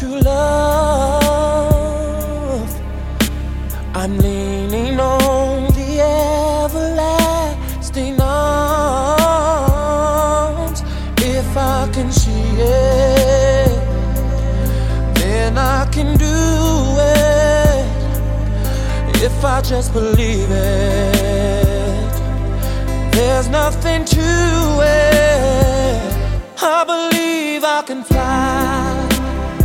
true love. I'm leaning on the everlasting arms. If I can see it, then I can do it. If I just believe it, there's nothing to it. I believe I can fly.